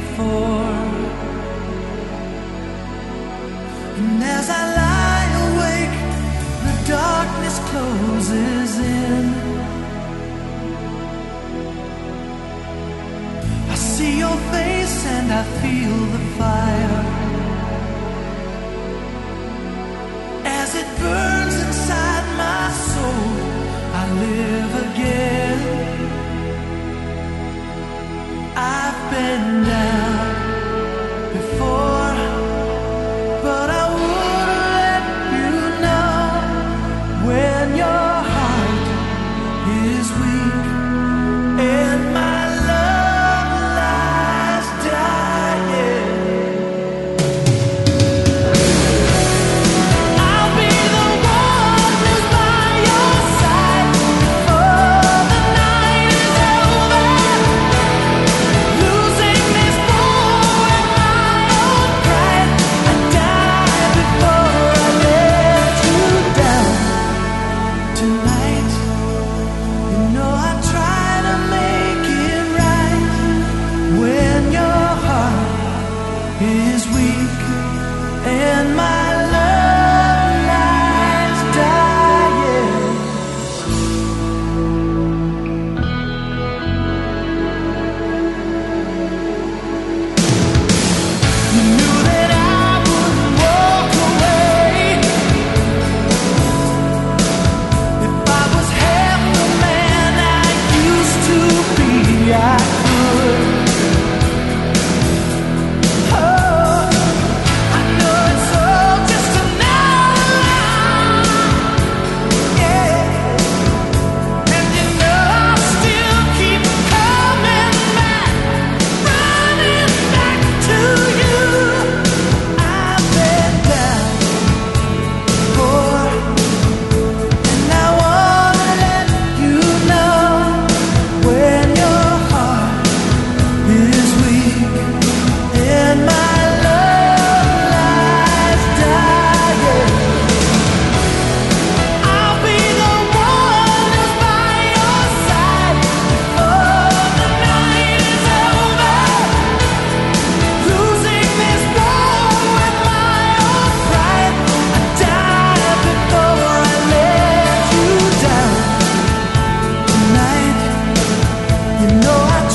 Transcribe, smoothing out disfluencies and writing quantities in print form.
for. And as I lie awake, the darkness closes in. I see your face and I feel the fire as it burns inside my soul. I live again. I've been down before, but I would let you know when your heart is weak and my love lies dying. I'll be the one who's by your side before the night is over, losing this war in my own pride. I die before I let you down tonight. You know I try to make it right when your heart is weak and my love lies dying. You knew that I wouldn't walk away if I was half the man I used to be. I could. Oh, I know it's all just another lie. Yeah, and you know I'll still keep coming back, running back to you. I've been down before, and I wanna let you know when your heart is weak and my love lies dying. I'll be the one who's by your side before the night is over, losing this war with my own pride. I die before I let you down tonight. You know I